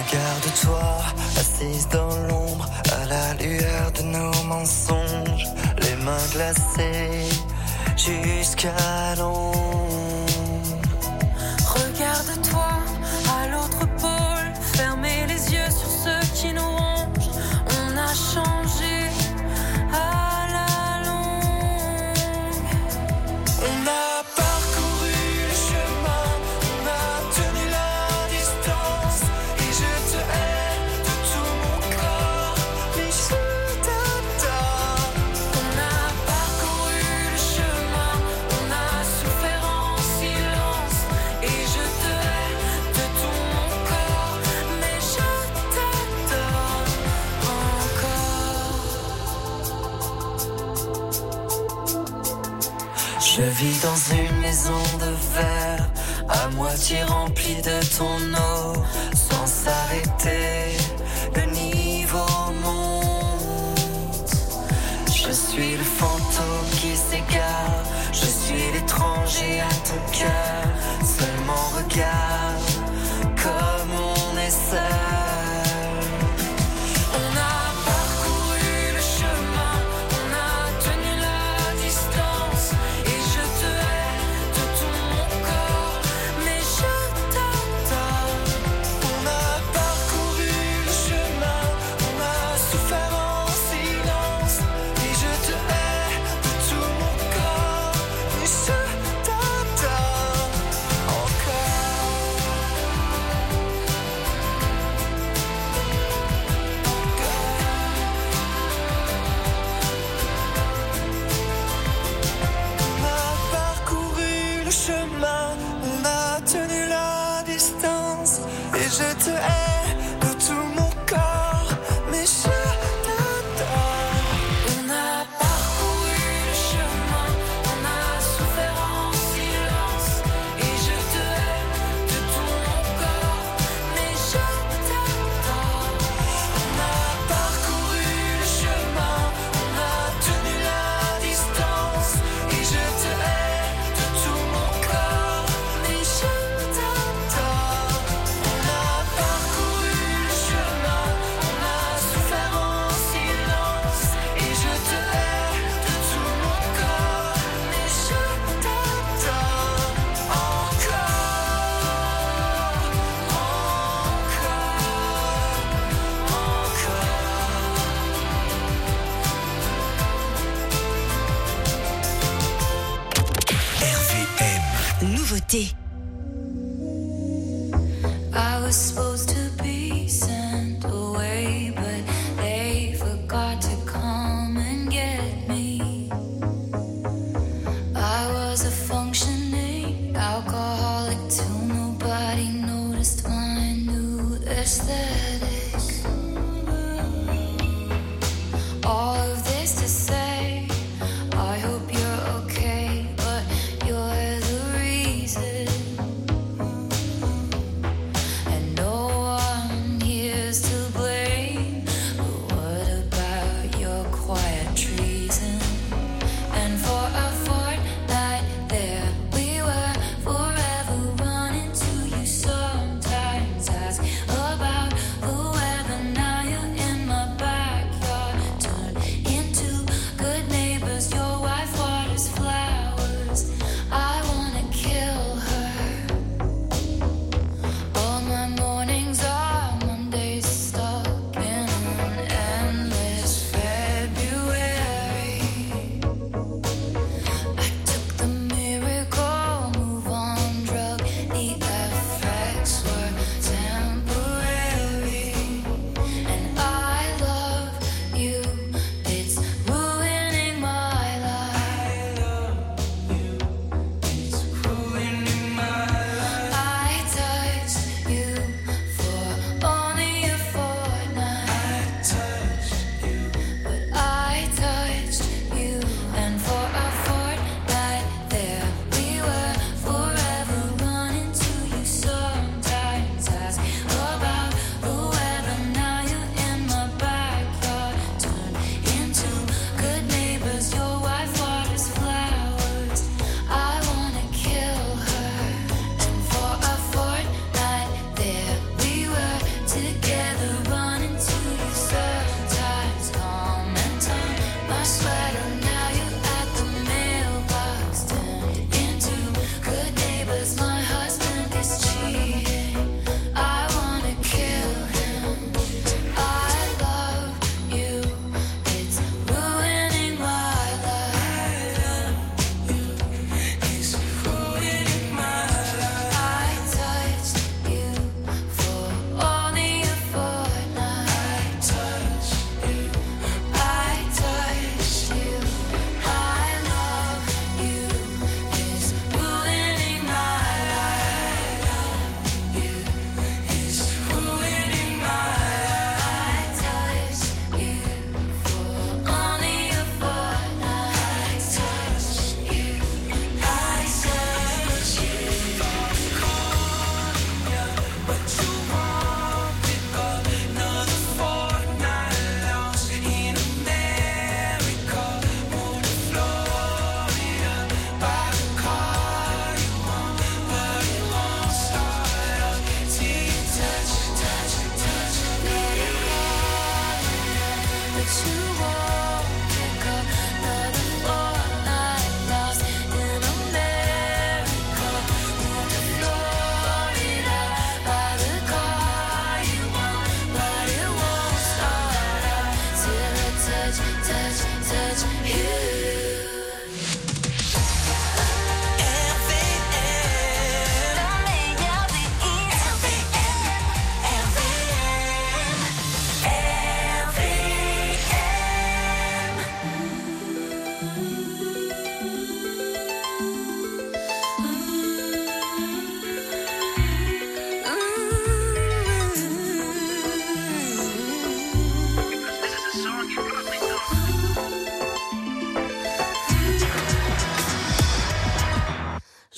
Regarde-toi, assise dans l'ombre, à la lueur de nos mensonges, les mains glacées jusqu'à l'ombre. Regarde-toi à l'autre pôle, fermez les yeux sur ceux qui nous rongent. On a changé à la longue. On a parcouru le chemin, on a tenu la distance, et je te hais de tout mon corps, mais je t'adore. On a parcouru le chemin, on a souffert en silence, et je te hais de tout mon corps, mais je t'adore encore. Je vis dans une maison de verre, à moitié remplie de ton eau, sans s'arrêter, le niveau monte. Je suis le fantôme qui s'égare, je suis l'étranger à ton cœur, seulement regarde comme on est seul. On a parcouru le chemin, on a tenu la distance, et je te hais de tout mon corps, mais je t'adore. On a parcouru le chemin, on a souffert en silence, et je te hais de tout mon corps, et je t'adore encore. On a parcouru le chemin, on a tenu la distance, et je te hais de tout mon corps, mais je t'adore. On a parcouru le chemin, on a souffert en silence, et je te hais de tout mon corps, mais je t'adore. On a parcouru le chemin, on a tenu la distance, et je te hais de tout mon corps, mais je t'adore. On a parcouru le chemin, on a souffert en silence, et je te hais de tout mon corps, mais je t'adore encore, RVM. Nouveauté. I was supposed to be sent away, but they forgot to come and get me. I was a functioning alcoholic till nobody noticed my new aesthetic. All of this to say, I hope you're okay, but you're the reason. And no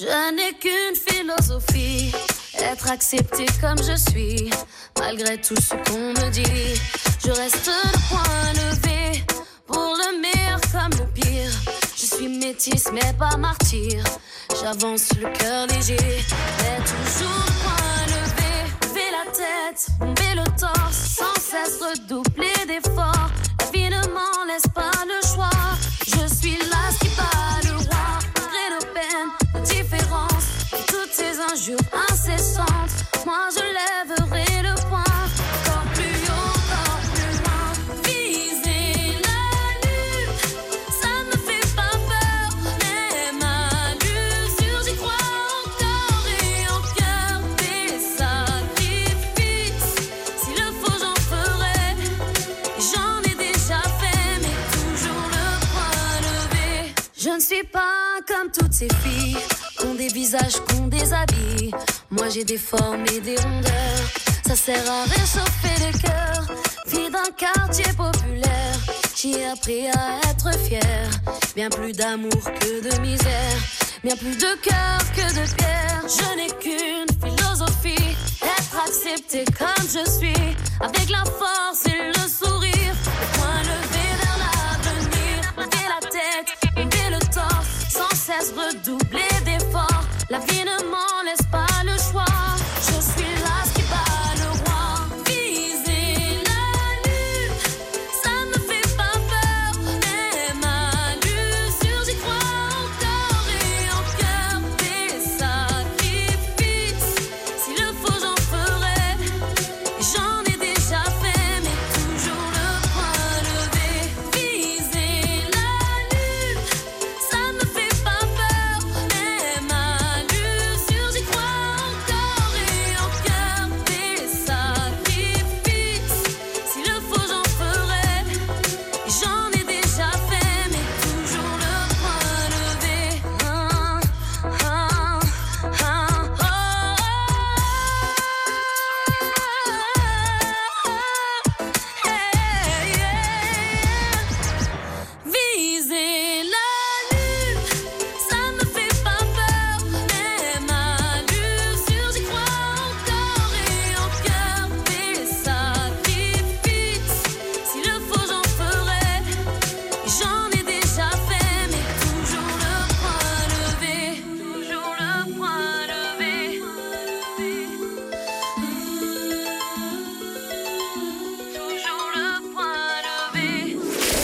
Je n'ai qu'une philosophie, être accepté comme je suis, malgré tout ce qu'on me dit. Je reste le poing levé, pour le meilleur comme le pire. Je suis métisse mais pas martyr, j'avance le cœur léger, mais toujours le poing levé. Lever la tête, bomber le torse, sans cesse redoubler d'efforts. La vie ne m'en laisse pas le choix, je suis là qui bat le roi. Malgré nos peines, nos différences, et toutes ces injures incessantes, moi je lèverai le poing. Encore plus haut, encore plus loin. Viser la lune, ça me fait pas peur. Même à l'usure, j'y crois encore et en cœur. Des sacrifices, s'il le faut j'en ferai. J'en ai déjà fait, mais toujours le poing levé. Je ne suis pas comme toutes ces filles, qu'ont des visages, qu'ont des habits. Moi j'ai des formes et des rondeurs, ça sert à réchauffer le cœur. Fille d'un quartier populaire, j'ai appris à être fière. Bien plus d'amour que de misère, bien plus de cœur que de pierre. Je n'ai qu'une philosophie, être accepté comme je suis, avec la force et le sourire. Le poing levé vers l'avenir, lever la tête, lever le torse, sans cesse redoubler d'efforts. La vie ne m'en laisse pas le choix, je suis là qui bat le roi. Viser la lune, ça me fait pas peur. Même à l'usure, j'y crois encore et en cœur. Des sacrifices, s'il le faut j'en ferai. J'en ai déjà fait, mais toujours le poing levé. Viser la lune, ça me fait pas peur. Même à l'usure, j'y crois encore et en cœur. Des sacrifices, s'il le faut j'en ferai. J'en ai déjà fait, mais toujours le poing levé. Viser la lune, ça me fait pas peur. Même à l'usure, j'y crois encore et en cœur. Des sacrifices, s'il le faut j'en ferai. J'en ai déjà fait, mais toujours le poing levé. Toujours le poing levé. Toujours le poing levé.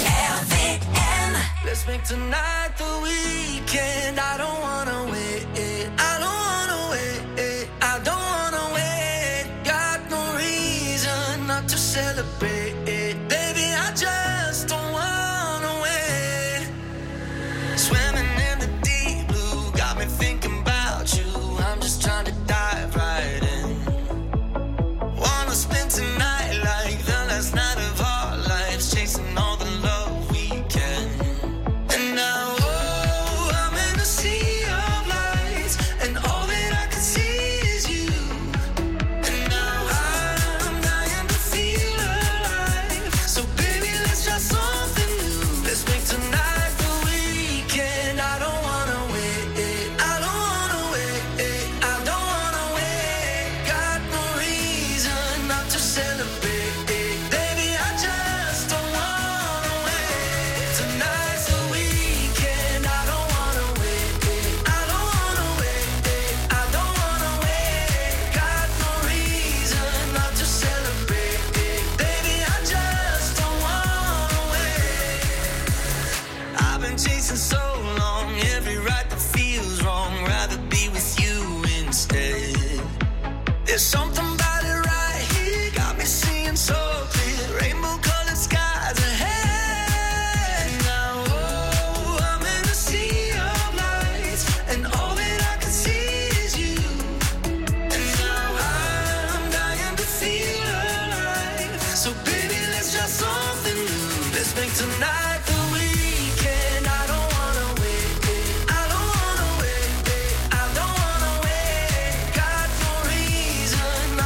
Let's make tonight the weekend. I don't wanna wait. I don't wanna wait. I don't wanna wait. Got no reason not to celebrate. Baby, I just don't wanna wait. Swimming in the deep blue got me thinking about you. I'm just trying to dive right in. Wanna spend tonight like the last night of our lives, chasing all the love we can. And now, oh, I'm in a sea of lights, and all that I can see is you. And now I'm dying to feel alive. So baby, let's try something new. Let's make tonight the weekend. I don't wanna wait. I don't wanna wait. I don't wanna wait. Got no reason not to celebrate. Baby, I just don't wanna wait. Tonight's the weekend. I don't wanna wait. I don't wanna wait. I don't wanna wait. Got no reason not to celebrate. Baby, I just don't wanna wait. I've been chasing so long, every right that feels wrong. Rather be with you instead. There's something about it right here, got me seeing so clear. Rainbow colored skies ahead. Now, oh, I'm in a sea of lights, and all that I can see is you. And now I'm dying to feel alive. So baby, let's try something new. Let's make tonight the weekend. I don't wanna wait. I don't wanna wait. I don't wanna wait. Got no reason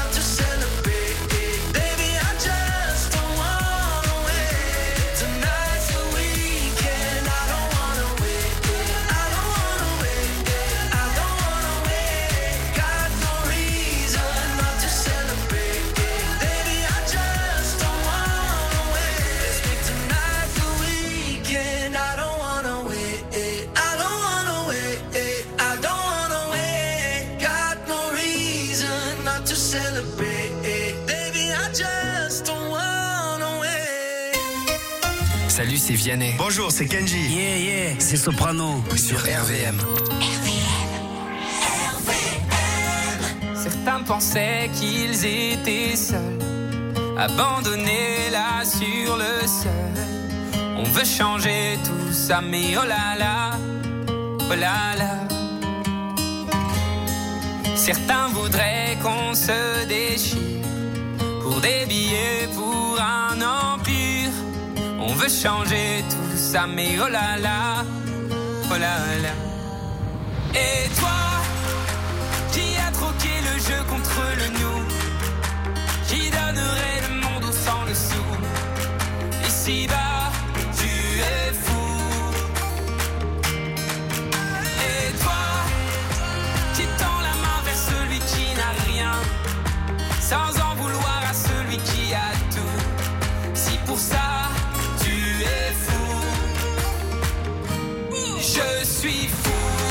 Salut, c'est Vianney. Bonjour, c'est Kenji. Yeah, c'est Soprano. Sur RVM. Certains pensaient qu'ils étaient seuls, abandonnés là sur le sol. On veut changer tout ça, mais oh là là, oh là là. Certains voudraient qu'on se déchire pour des billets, pour un empire. On veut changer tout ça, mais oh là là, oh là là. Et toi, qui a troqué le jeu contre le nous, qui donnerait le monde au sang le sou. Ici-bas, tu es fou. Et toi, qui tend la main vers celui qui n'a rien, sans en vouloir à celui qui a tout. Si pour ça, tu es fou, je suis fou.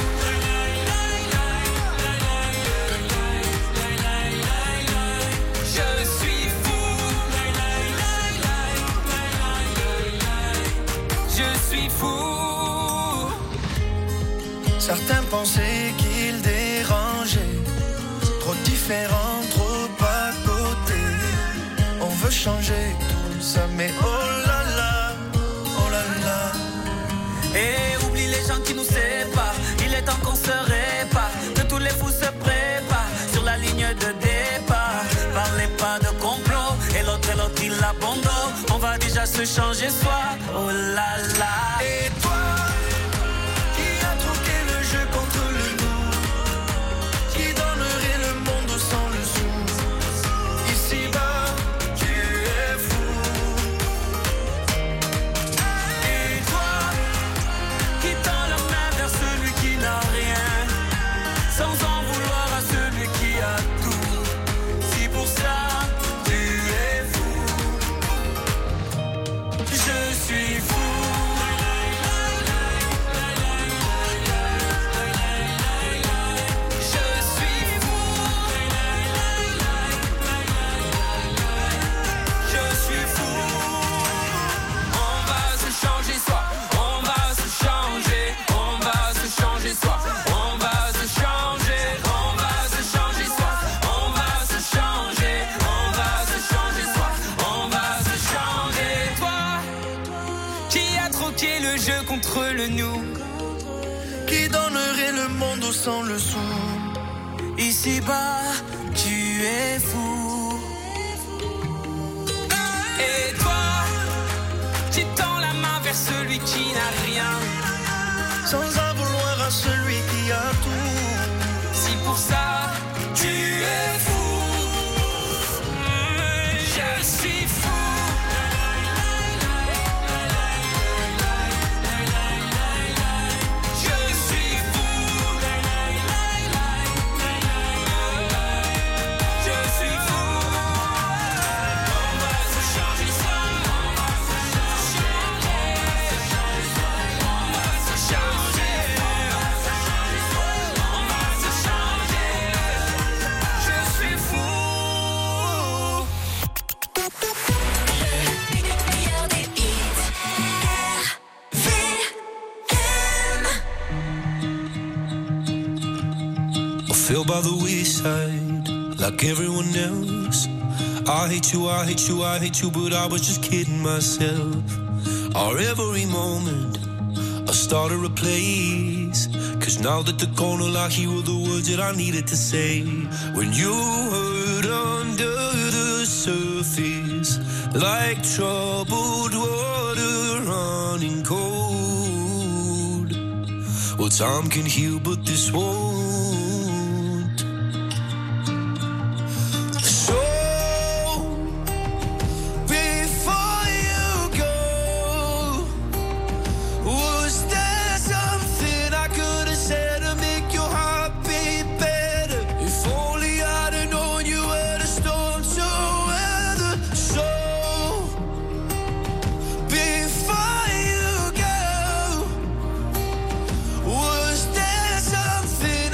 Certains pensaient qu'ils dérangeaient, trop différents, trop à côté. On veut changer tout ça, mais oh là là, oh là là. Et oublie les gens qui nous séparent, il est temps qu'on se répare, que tous les fous se préparent sur la ligne de départ. Parlez pas de complot, et l'autre il abandonne. On va déjà se changer soi, oh là là. Et toi, qui a troqué le jeu contre le nous, qui donnerait le monde sans le sou. Ici-bas, tu es fou. Et toi, qui tend la main vers celui qui n'a rien, sans en vouloir à celui qui a tout. Si pour ça, tu es fou, je suis fou. Contre le nous, qui donnerait le monde sans le sou. Ici-bas, tu es fou. Et toi, qui tend la main vers celui qui n'a rien, sans en vouloir à celui qui a tout. Si pour ça, tu es fou, je suis fou. Fell by the wayside, like everyone else. I hate you, I hate you, I hate you, but I was just kidding myself. Our every moment, I started a place. Cause now that they're gone, all I hear were the words that I needed to say. When you hurt under the surface, like troubled water running cold. Well, time can heal, but this won't. Was there something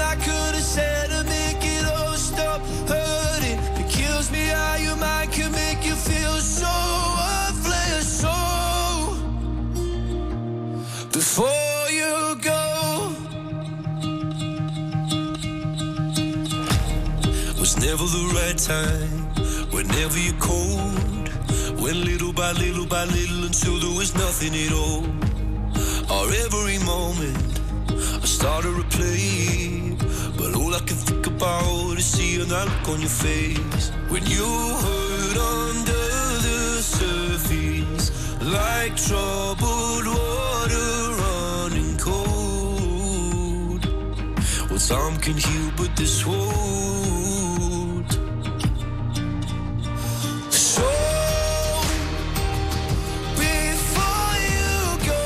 was never the right time. Whenever you're cold, went little by little by little until there was nothing at all. Or every moment I started to play, but all I can think about is seeing that look on your face when you hurt under the surface, like troubled water running cold. Well, time can heal, but this won't. So before you go,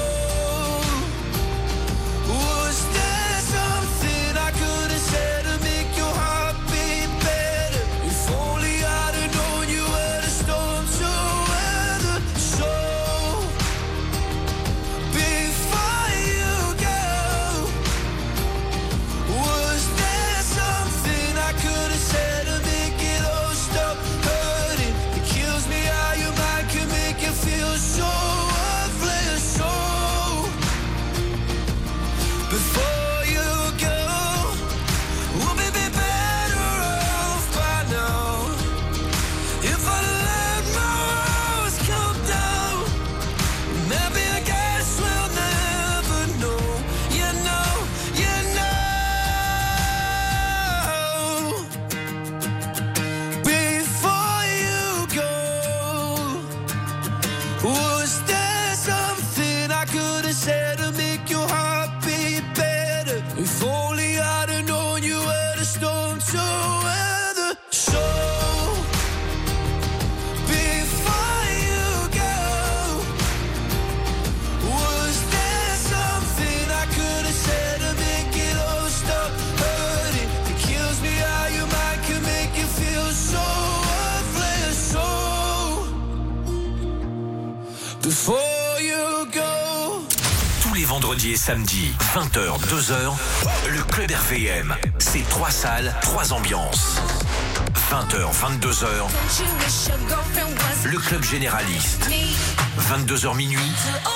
was there something I could have said to make your heart beat better? If only I'd have known you were the storm to weather. So before you go, was there something I could have said to make it all stop hurting? It kills me how your mind can make you feel so worthless. So before you go, we'll be better off by now. If I let my walls come down, maybe I guess we'll never know. You know, you know. Before you go, was there something I could have said to make your heart beat better? If only I'd have known you were the storm to weather. So before you go, was there something I could have said to make it all stop hurting? It kills me how your mind can make you feel so worthless. So before you go. Tous les vendredis et samedis, 20h, 2h, le Club RVM. C'est 3 salles, 3 ambiances. 20h, 22h, le Club Généraliste. 22h minuit,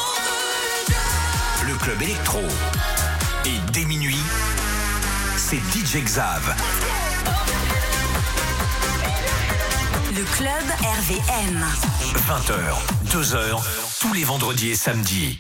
le Club Électro. Et dès minuit, c'est DJ Xav. Le Club RVM. 20h, 2h, tous les vendredis et samedis.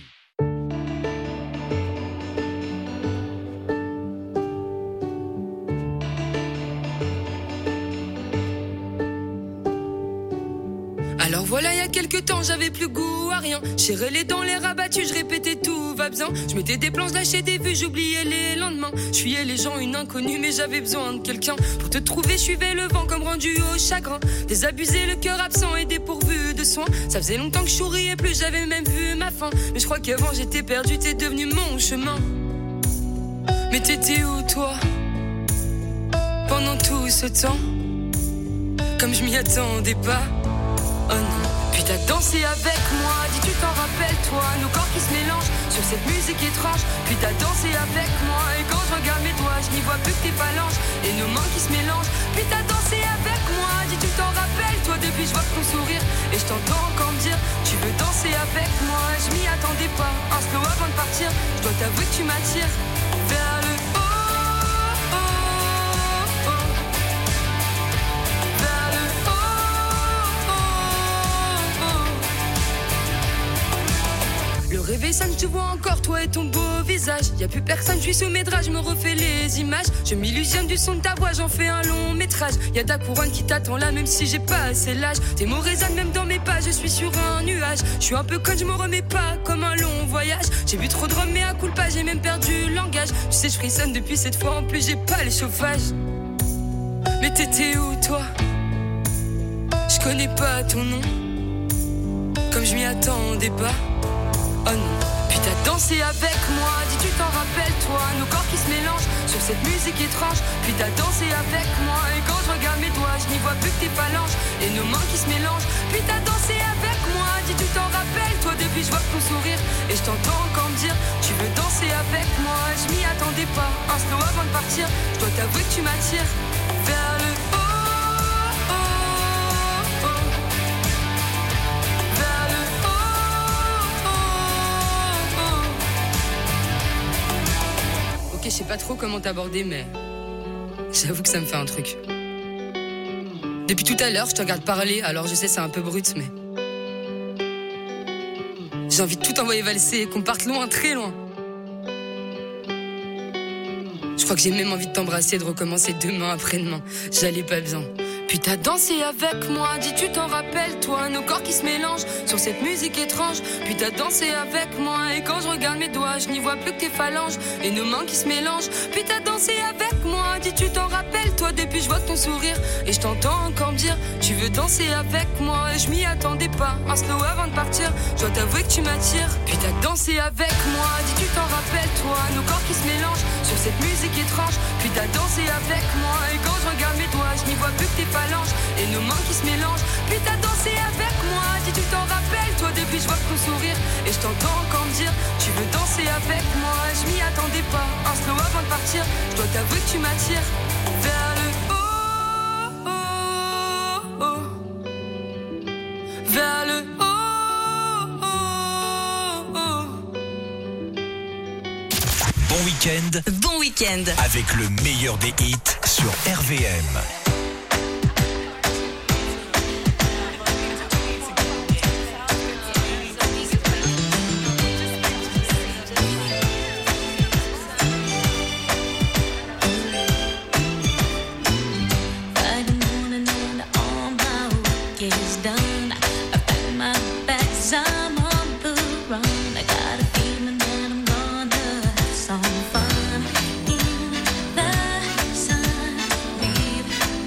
Alors voilà, il y a quelques temps, j'avais plus goût à rien. Serré les dents, les rabattus, je répétais tout va bien. Je mettais des plans, je lâchais des vues, j'oubliais les lendemains. Je fuyais les gens, une inconnue, mais j'avais besoin de quelqu'un. Pour te trouver, je suivais le vent comme rendu au chagrin. Désabusé, le cœur absent et dépourvu de soins. Ça faisait longtemps que je souriais plus, j'avais même vu ma fin. Mais je crois qu'avant j'étais perdu, t'es devenu mon chemin. Mais t'étais où toi? Pendant tout ce temps, comme je m'y attendais pas. Oh non, puis t'as dansé avec moi, dis tu t'en rappelles toi, nos corps qui se mélangent sur cette musique étrange. Puis t'as dansé avec moi, et quand je regarde mes doigts, je n'y vois plus que tes phalanges et nos mains qui se mélangent. Puis t'as dansé avec moi, dis tu t'en rappelles toi, depuis je vois ton sourire et je t'entends encore me dire tu veux danser avec moi. Je m'y attendais pas, un slow avant de partir, je dois t'avouer que tu m'attires vers le haut. Le réveil sonne, je te vois encore, toi et ton beau visage. Y'a plus personne, je suis sous mes draps, je me refais les images. Je m'illusionne du son de ta voix, j'en fais un long métrage. Y'a ta couronne qui t'attend là, même si j'ai pas assez l'âge. Tes mots résonnent même dans mes pas, je suis sur un nuage. Je suis un peu conne, je me remets pas comme un long voyage. J'ai bu trop de rhum, mais à coup pas, j'ai même perdu le langage. Tu sais, je frissonne depuis cette fois, en plus j'ai pas le chauffage. Mais t'étais où toi? Je connais pas ton nom, comme je m'y attendais pas. Oh non, puis t'as dansé avec moi, dis tu t'en rappelles toi, nos corps qui se mélangent sur cette musique étrange. Puis t'as dansé avec moi, et quand je regarde mes doigts, je n'y vois plus que tes phalanges et nos mains qui se mélangent. Puis t'as dansé avec moi, dis tu t'en rappelles toi, depuis je vois ton sourire et je t'entends encore me dire tu veux danser avec moi. Je m'y attendais pas, un slow avant de partir, je dois t'avouer que tu m'attires vers le haut. Je sais pas trop comment t'aborder, mais j'avoue que ça me fait un truc. Depuis tout à l'heure, je te regarde parler, alors je sais c'est un peu brut, mais... J'ai envie de tout envoyer valser et qu'on parte loin, très loin. Je crois que j'ai même envie de t'embrasser, de recommencer demain, après-demain. J'allais pas bien. Puis t'as dansé avec moi, dis tu t'en rappelles toi, nos corps qui se mélangent sur cette musique étrange. Puis t'as dansé avec moi et quand je regarde mes doigts, je n'y vois plus que tes phalanges et nos mains qui se mélangent. Puis t'as dansé avec moi, dis tu t'en rappelles toi, depuis je vois ton sourire et je t'entends encore me dire tu veux danser avec moi et je m'y attendais pas. Un slow avant de partir, je dois t'avouer que tu m'attires. Puis t'as dansé avec moi, dis tu t'en rappelles toi, nos corps qui se mélangent sur cette musique étrange. Puis t'as dansé avec moi et quand je regarde mes doigts, je n'y vois plus que tes phalanges et nos mains qui se mélangent. Puis t'as dansé avec moi, dis tu t'en rappelles toi, depuis je vois ton sourire et je t'entends encore me dire tu veux danser avec moi. Je m'y attendais pas, un slow avant de partir, je dois t'avouer que tu m'attires vers le haut, oh, oh, vers le haut, oh, oh. Bon week-end. Bon week-end. Avec le meilleur des hits sur RVM. Some fun in the sun.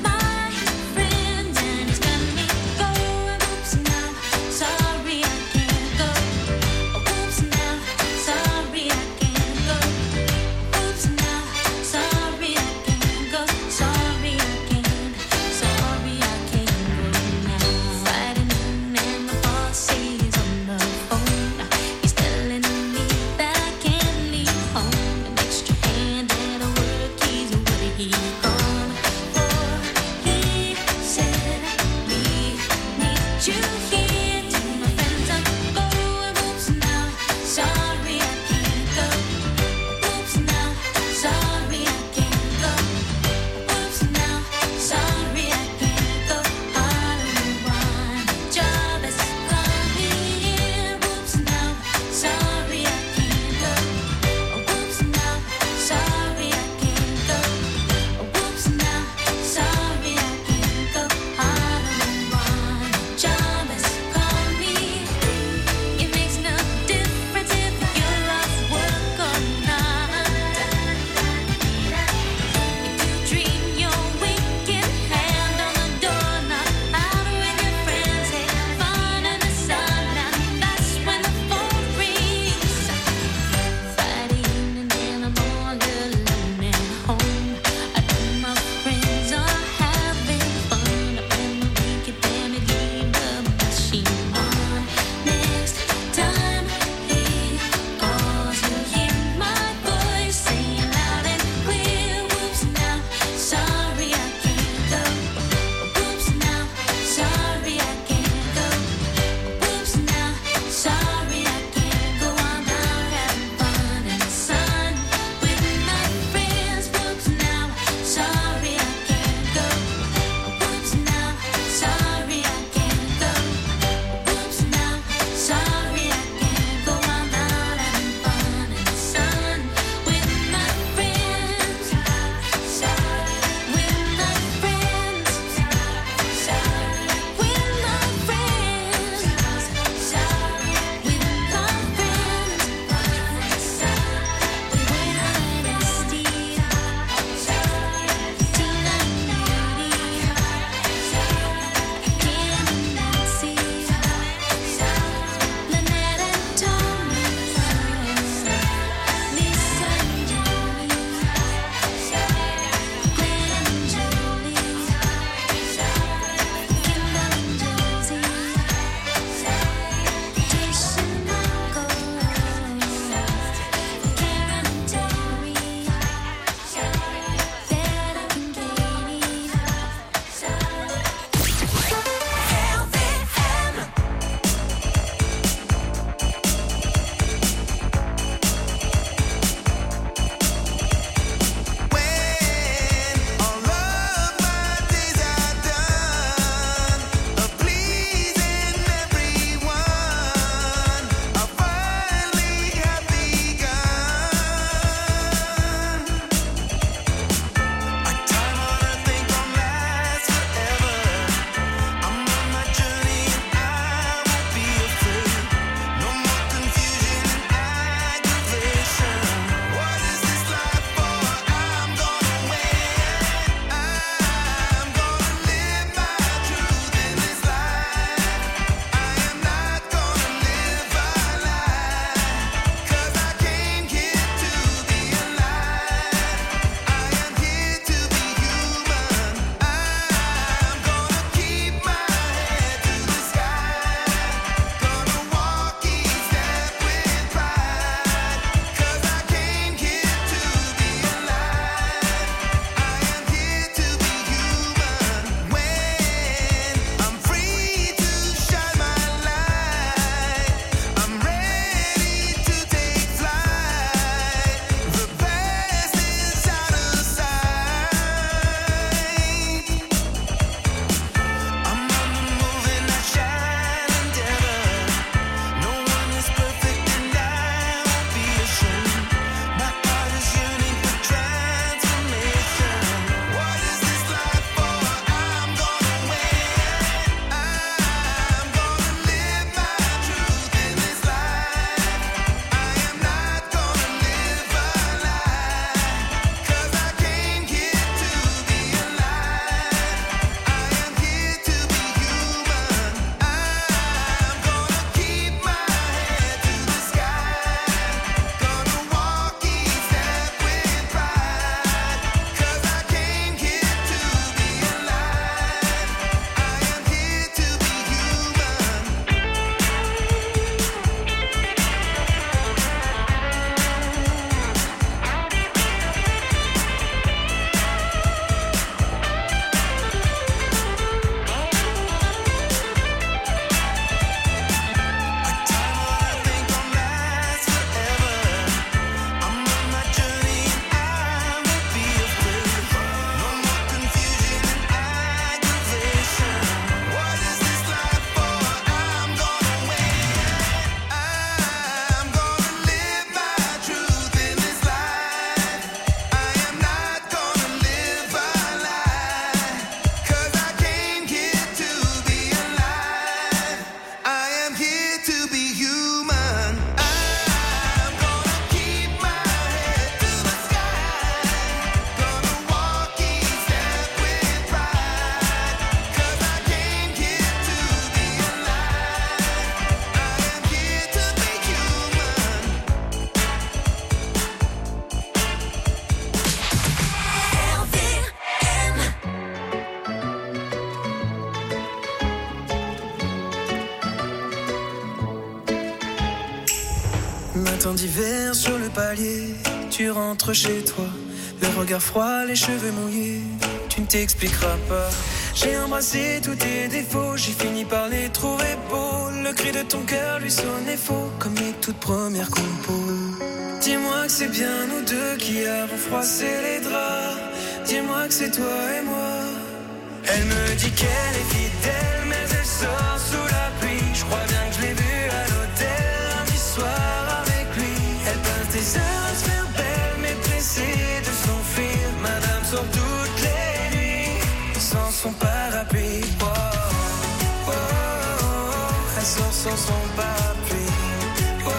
l'hiver sur le palier. Tu rentres chez toi, le regard froid, les cheveux mouillés. Tu ne t'expliqueras pas. J'ai embrassé tous tes défauts, j'ai fini par les trouver beaux. Le cri de ton cœur lui sonnait faux, comme les toutes premières compos. Dis-moi que c'est bien nous deux qui avons froissé les draps. Dis-moi que c'est toi et moi. Elle me dit qu'elle est fidèle, mais elle sort sous la pluie. Je crois bien que je l'ai vue à l'hôtel lundi soir avec lui. Elle passe des heures à se faire belle, mais pressée de s'enfuir. Madame sort toutes les nuits sans son parapluie. Oh, oh, oh, oh. Elle sort sans son parapluie. Oh, oh,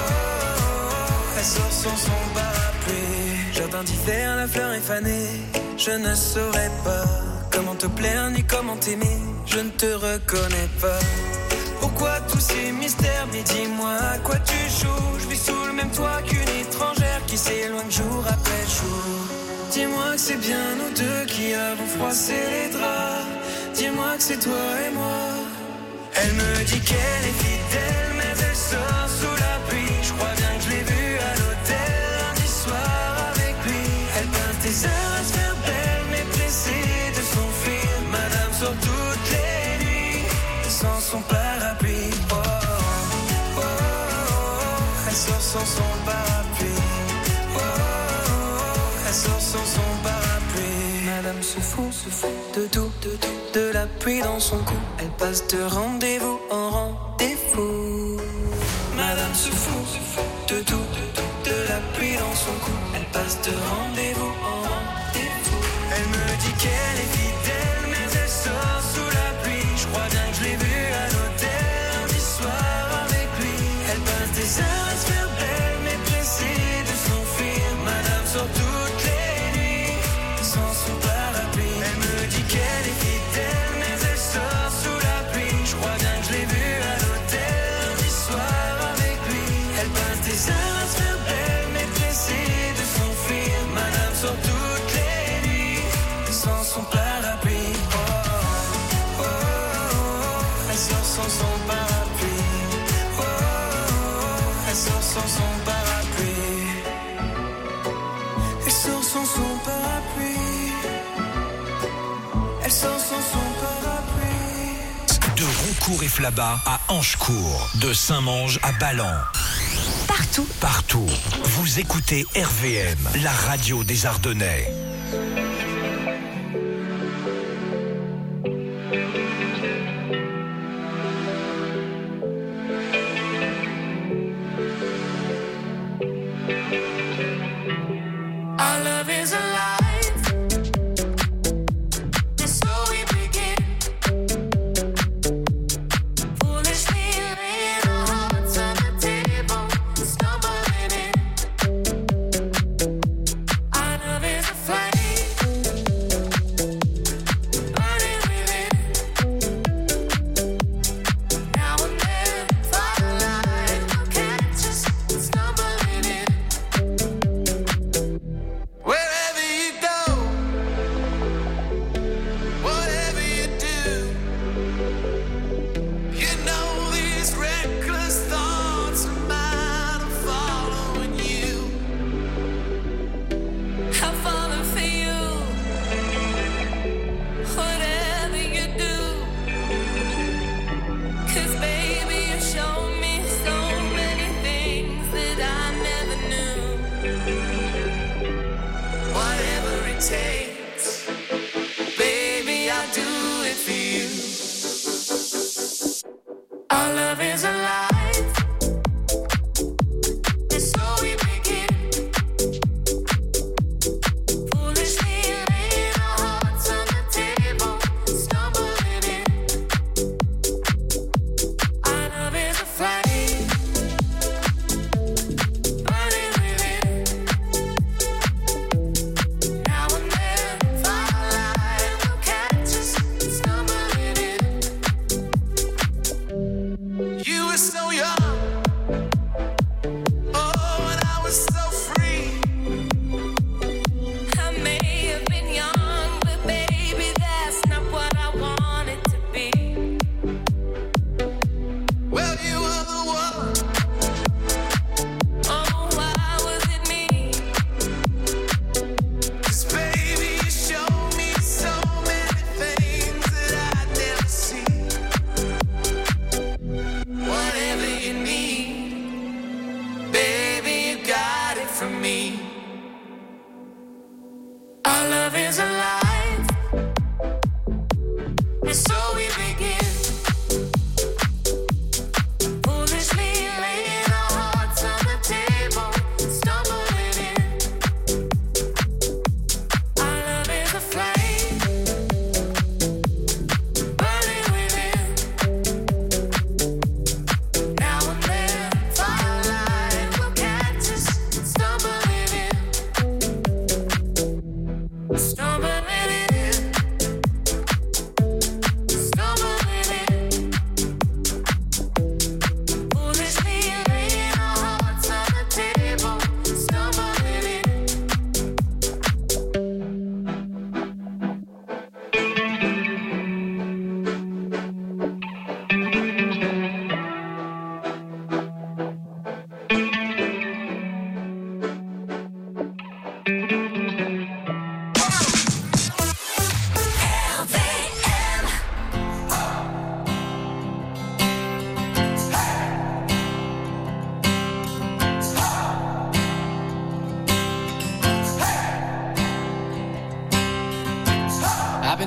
oh. Elle sort sans son parapluie. Jardin d'hiver, la fleur est fanée. Je ne saurais pas comment te plaire ni comment t'aimer. Je ne te reconnais pas. Pourquoi tous ces mystères? Mais dis-moi à quoi tu joues. Je vis sous le même toit qu'une étrangère qui s'éloigne jour après jour. Dis-moi que c'est bien nous deux qui avons froissé les draps. Dis-moi que c'est toi et moi. Elle me dit qu'elle est fidèle, mais elle sort sous la pluie. Je crois bien que je l'ai vue à l'hôtel lundi soir avec lui. Elle passe des heures à se faire belle, mais pressée de s'enfuir. Madame sort toutes les nuits sans son parapluie. Oh, oh, oh, oh. Elle sort sans son parapluie. Oh, oh, oh. Elle sort sans son parapluie. Madame se fout de tout, de la pluie dans son cou. Elle passe de rendez-vous en rendez-vous. Madame se fout de tout, de la pluie dans son cou. Elle passe de rendez-vous en rendez-vous. Elle me dit qu'elle est fidèle, mais elle sort sous la pluie. Je crois bien que je l'ai vue à l'hôtel lundi soir avec lui. Elle passe des heures à se faire belle, mais pressée de s'enfuir. Madame sort toutes les nuits sans son parapluie. Elle me dit qu'elle est fidèle, mais elle sort sous la pluie. Je crois bien que je l'ai vue à l'hôtel lundi soir avec lui. Elle passe des heures à se faire belle, mais pressée de s'enfuir. Madame sort toutes les nuits sans son parapluie. Oh, oh, oh, oh. Elle sort sans son parapluie. Oh, oh, oh. Elle sort sans son parapluie. Elle sort sans son parapluie. Elle sort sans son parapluie. De Roncourt et Flabat à Anchecourt, de Saint-Mange à Ballan. Partout. Vous écoutez RVM, la radio des Ardennais. Our love is alive. And so we begin. Foolishly laying our hearts on the table, stumbling in. Our love is a flame.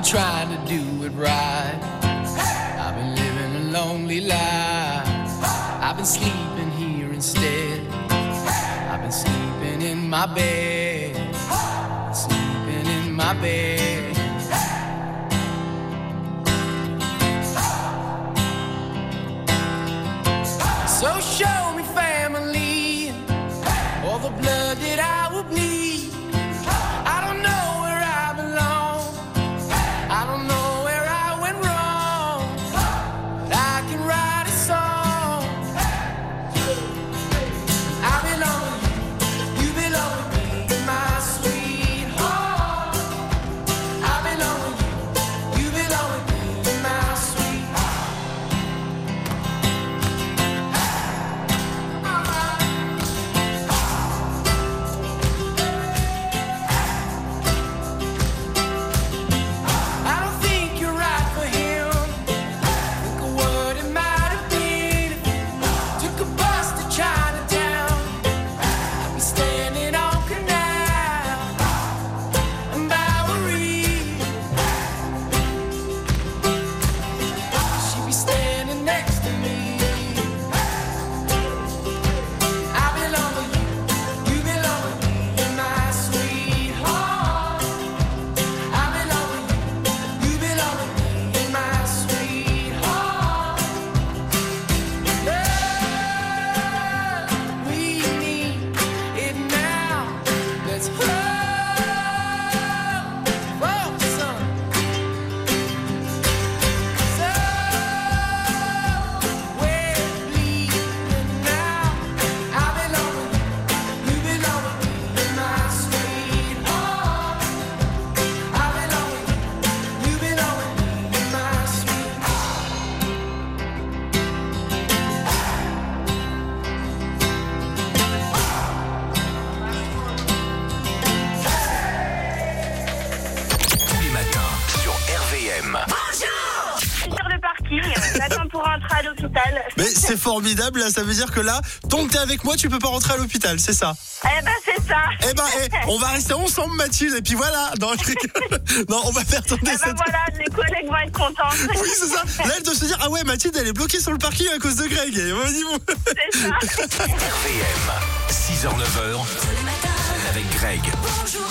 been trying to do it right. I've been living a lonely life. I've been sleeping here instead. I've been sleeping in my bed. Sleeping in my bed. So show me family, all the blood that I will bleed. I don't know where I belong. I don't know where I went wrong. But I can write a song. I belong with you, you belong with me, my sweetheart. I belong with you, you belong with me, my sweetheart. I don't think you're right for him. Think of what it might have been if you took a bus to Chinatown. I'd be standing on Canal and Bowery. She'd be standing next to me. I belong with you, you belong with me, my sweetheart. I belong with you, you belong with me, my sweetheart. Love, we need it now. Let's hope for some. So we're bleeding now. I belong with you, you belong with me, my sweetheart. I belong with you, you belong with me, my sweetheart. Tous les matins sur RVM. Je suis sur le parking, j'attends pour rentrer à l'hôpital. Mais c'est formidable, là, ça veut dire que là, tant que t'es avec moi, tu peux pas rentrer à l'hôpital, c'est ça? Eh ben c'est ça. Eh ben, on va rester ensemble, Mathilde, et puis voilà. Non, je rigole. Non, on va faire tourner Eh ben cette... voilà, les collègues vont être contents. Oui, c'est ça. Là, elle doit se dire, ah ouais, Mathilde, elle est bloquée sur le parking à cause de Greg. Et vas-y, bon. C'est ça. RVM, 6h-9h, avec Greg. Bonjour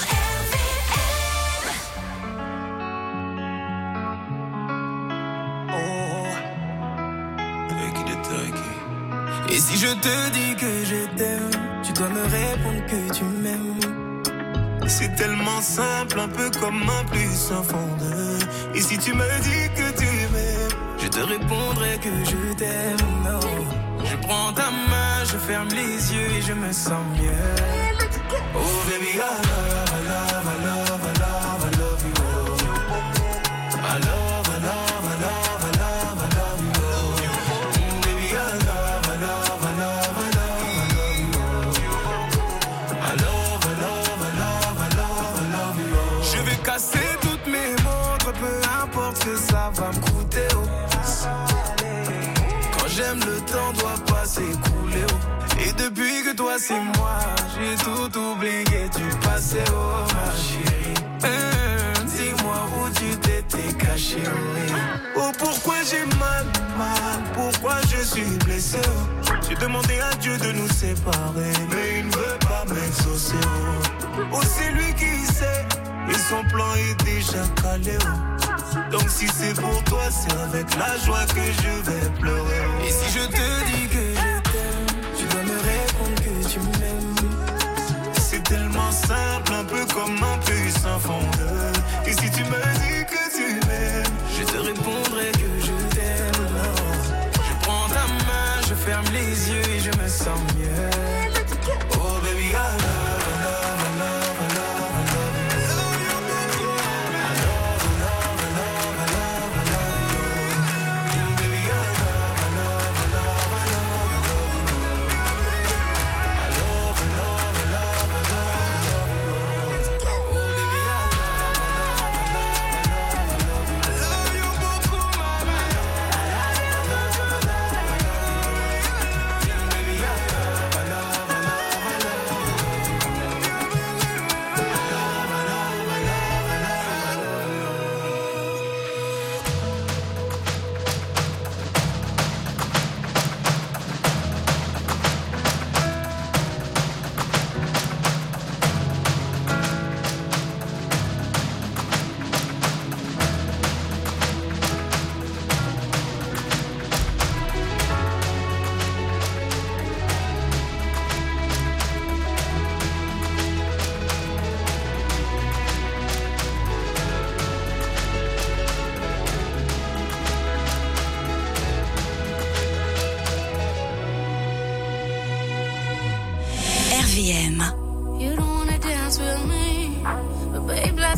Et si je te dis que je t'aime, tu dois me répondre que tu m'aimes. C'est tellement simple, un peu comme un plus un fond de. Et si tu me dis que tu m'aimes, je te répondrai que je t'aime. Non. Je prends ta main, je ferme les yeux et je me sens mieux. Oh baby, I love, I love, I love, I love, I love you. I love, I love, I love, I love, I love you. Baby, I love, I love, I love, I love, I love you. I love, I love, I love, I love, I love you. Je vais casser toutes mes montres, peu importe ce que ça va me coûter. Quand j'aime, le temps doit pas s'écouler. Et depuis que toi c'est moi, j'ai tout oublié du passé, oh ma chérie. Dis-moi où tu t'étais caché, oh pourquoi j'ai mal, pourquoi je suis blessé, oh. J'ai demandé à Dieu de nous séparer, mais il ne veut pas m'exaucer, oh c'est lui qui sait, et son plan est déjà calé, oh. Donc si c'est pour toi, c'est avec la joie que je vais pleurer, oh. Et si je te dis que je t'aime, tu dois me répondre que tu m'aimes. C'est tellement simple, un peu comme un puce sans fondeur. Et si tu me dis que tu m'aimes, je te répondrai que je t'aime. Je prends ta main, je ferme les yeux et je me sens mieux. Oh baby, I love, I love, I love, I love, I love you. I love, I love, I love, I love, I love you. Baby, I love, I love, I love, I love.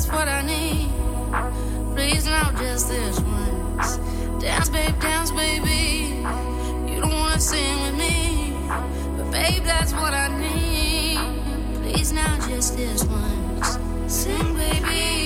that's what I need. Please now, just this once. Dance, baby. You don't wanna sing with me, but babe, that's what I need. Please now, just this once. Sing, baby.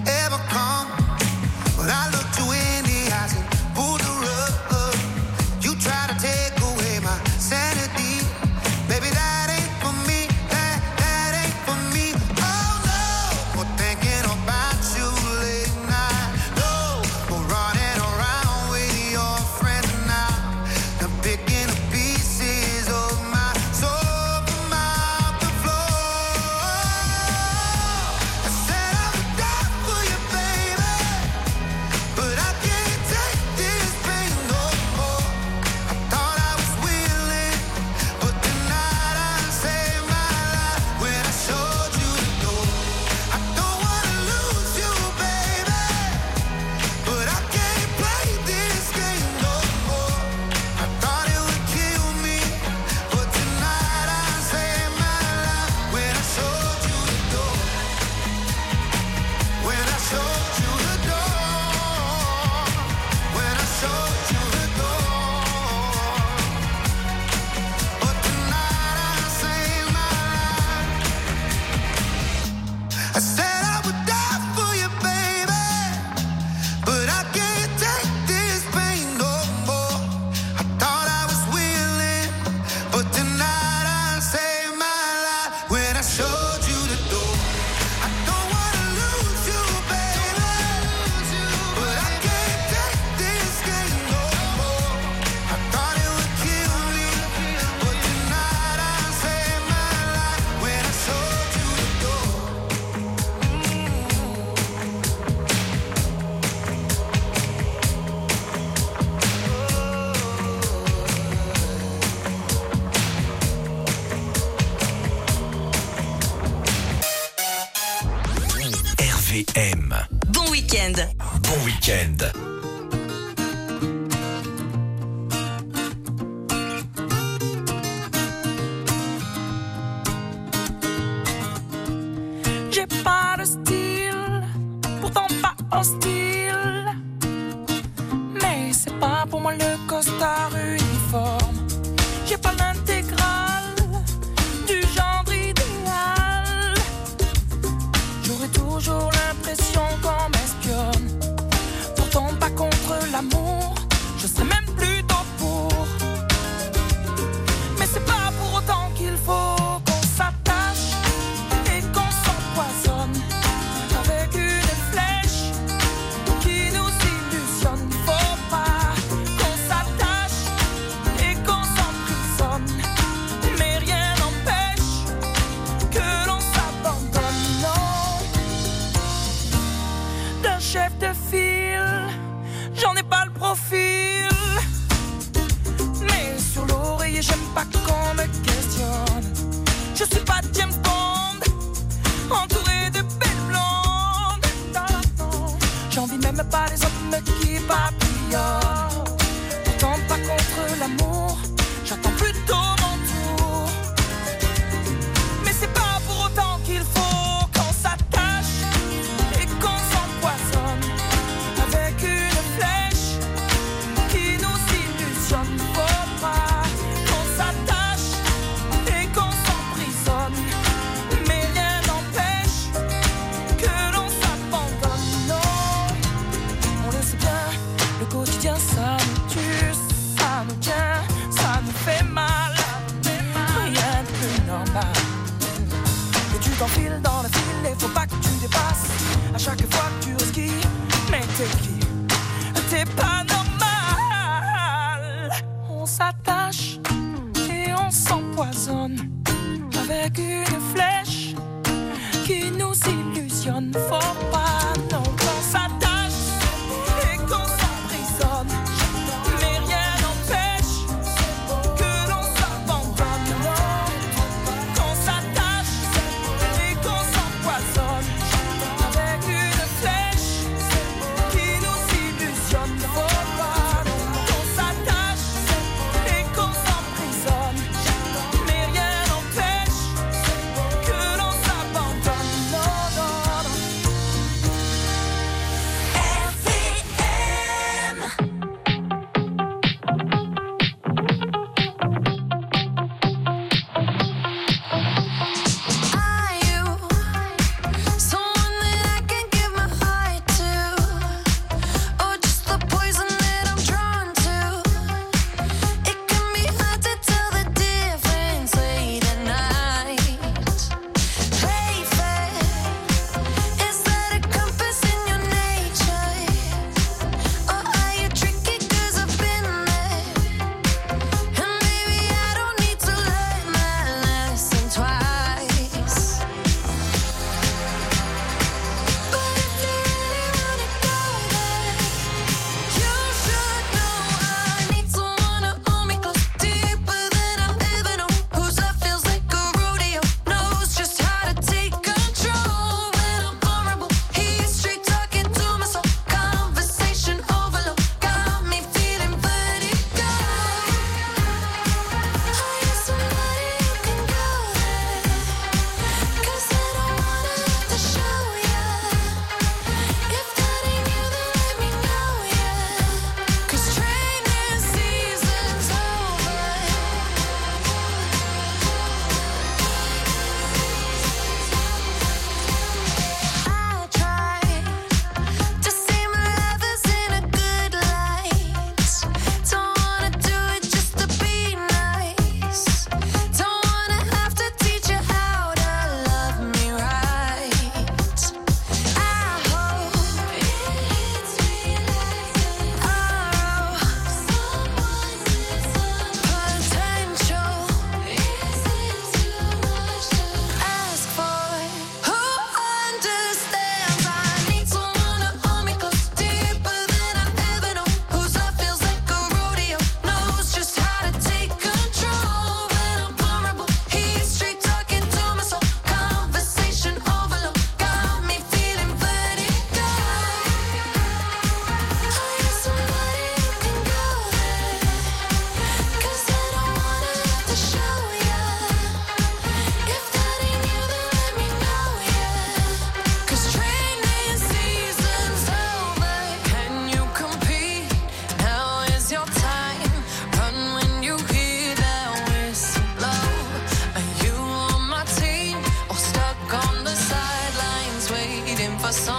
ever come. But I looked you in the eyes and pulled the rug. You try to take away my sanity. Baby, that ain't for me, that ain't for me. Oh no, we're thinking about you late night. No, we're running around with your friends now. I'm picking up pieces of my soul from out the floor. I said I would die for you, baby, but I can't take this pain no more. I thought I was willing, but tonight I saved my life when I showed you the door. I don't wanna lose you, baby, but I can't play this game no more. I thought it would kill me, but tonight I saved my life when I showed you the door. When I showed you the door. When I showed you the door. But tonight I saved my life. I said I would die for you, baby, but I can't take this pain no more. I thought I was willing, but tonight I saved my life when I showed you the door. I don't wanna lose you, baby, but I can't take this game no more. I thought it would kill me, but tonight I saved my life when I showed you the door. RVM. Bon week-end. Bon week-end. J'ai pas de style, pourtant pas hostile. Mais c'est pas pour moi le costard uniforme. J'ai pas l'intégrale du genre idéal. J'aurais toujours l'impression qu'on m'espionne. Pourtant pas contre l'amour, je serais même plutôt pour. Mais c'est pas pour autant qu'il faut qu'on s'attache et qu'on s'empoisonne avec une flèche qui nous illusionne. Faut pas qu'on s'attache et qu'on s'emprisonne, mais rien n'empêche que l'on s'abandonne. Non, d'un chef de file, j'en ai pas le profil. Mais sur l'oreiller, j'aime pas qu'on me questionne. Je suis pas James Bond, entouré de belles blondes. Non, j'envie même pas les hommes qui papillonnent. Pourtant pas contre l'amour, j'attends plutôt mon tour. Mais c'est pas pour autant qu'il faut qu'on s'attache et qu'on s'empoisonne avec une flèche qui nous illusionne. Faut pas qu'on s'attache et qu'on s'emprisonne, mais rien n'empêche que l'on s'abandonne. Non, on le sait bien, le quotidien ça nous tue, ça nous tient, ça nous fait mal. Rien de plus normal. Et tu t'enfiles dans le fil et faut pas que tu dépasses. À chaque fois que tu risques, mais t'es qui? T'es pas normal. On s'attache et on s'empoisonne avec une flèche qui nous illusionne. Faut pas non qu'on s'attache et qu'on s'emprisonne, mais rien n'empêche que l'on s'abandonne. Non, qu'on s'attache et qu'on s'empoisonne avec une flèche qui nous illusionne. Faut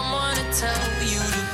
someone to tell you to